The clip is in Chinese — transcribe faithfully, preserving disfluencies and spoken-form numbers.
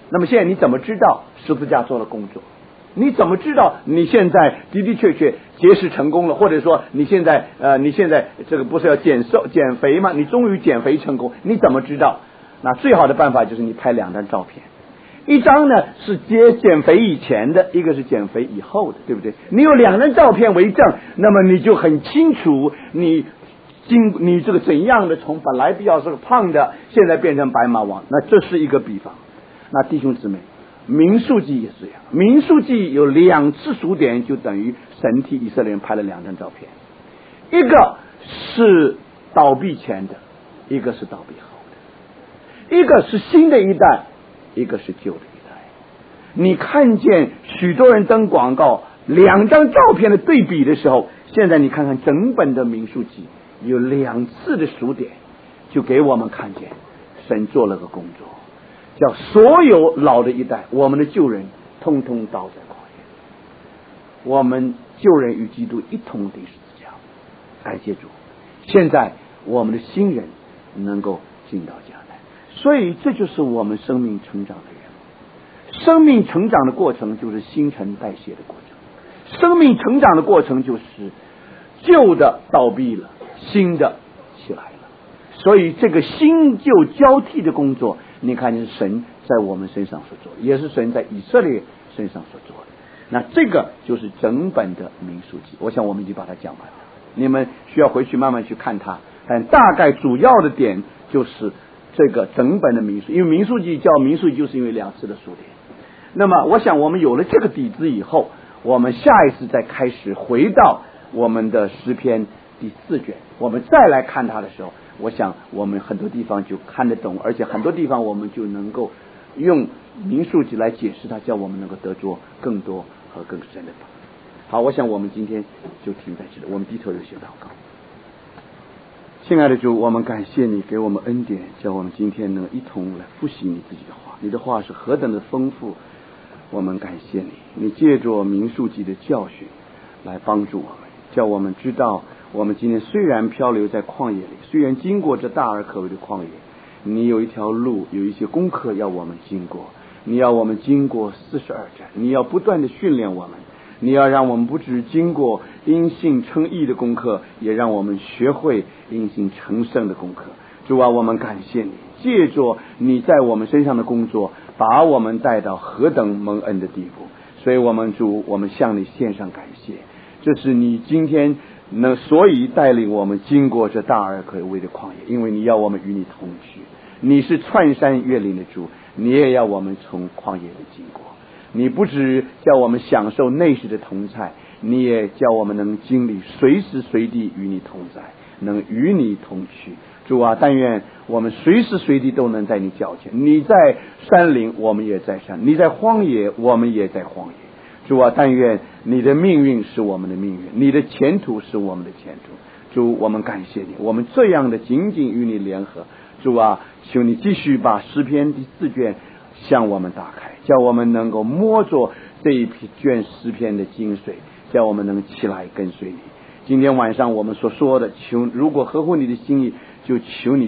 那么现在你怎么知道十字架做了工作？你怎么知道你现在的的确确节食成功了？或者说你现在呃你现在这个不是要减瘦减肥吗？你终于减肥成功，你怎么知道？那最好的办法就是你拍两张照片，一张呢是接减肥以前的，一个是减肥以后的，对不对？你有两张照片为证，那么你就很清楚你经你这个怎样的从本来比较是个胖的，现在变成白马王。那这是一个比方。那弟兄姊妹，民数记也是这样，民数记有两次数点，就等于神替以色列人拍了两张照片，一个是倒闭前的，一个是倒闭后的，一个是新的一代，一个是旧的一代。你看见许多人登广告两张照片的对比的时候，现在你看看整本的民数记有两次的数点，就给我们看见神做了个工作，叫所有老的一代，我们的旧人通通倒在旷野，我们旧人与基督一同钉十字架，感谢主。现在我们的新人能够进到迦南，所以这就是我们生命成长的缘故。生命成长的过程就是新陈代谢的过程，生命成长的过程就是旧的倒闭了，新的起来了。所以这个新旧交替的工作，你看见神在我们身上所做，也是神在以色列身上所做的。那这个就是整本的民数记，我想我们已经把它讲完了，你们需要回去慢慢去看它，但大概主要的点就是这个整本的民数，因为民数记叫民数记，就是因为两次的数点。那么我想我们有了这个底子以后，我们下一次再开始回到我们的诗篇第四卷，我们再来看它的时候，我想我们很多地方就看得懂，而且很多地方我们就能够用民数记来解释它，叫我们能够得着更多和更深的道理。好，我想我们今天就停在这里，我们低头有些祷告。亲爱的主，我们感谢你给我们恩典，叫我们今天能一同来复习你自己的话，你的话是何等的丰富，我们感谢你，你借着民数记的教训来帮助我们，叫我们知道我们今天虽然漂流在旷野里，虽然经过这大而可畏的旷野，你有一条路，有一些功课要我们经过，你要我们经过四十二战，你要不断的训练我们，你要让我们不只经过因信称义的功课，也让我们学会因信成圣的功课。主啊，我们感谢你，借着你在我们身上的工作，把我们带到何等蒙恩的地步。所以我们主，我们向你献上感谢，这是你今天能所以带领我们经过这大而可畏的旷野，因为你要我们与你同去，你是穿山越岭的主，你也要我们从旷野里经过。你不只叫我们享受内室的同在，你也叫我们能经历随时随地与你同在，能与你同去。主啊，但愿我们随时随地都能在你脚前，你在山林我们也在山，你在荒野我们也在荒野。主啊，但愿你的命运是我们的命运，你的前途是我们的前途。主，我们感谢你，我们这样的紧紧与你联合。主啊，求你继续把诗篇第四卷向我们打开，叫我们能够摸着这一批卷诗篇的精髓，叫我们能起来跟随你。今天晚上我们所说的，求如果合乎你的心意，就求你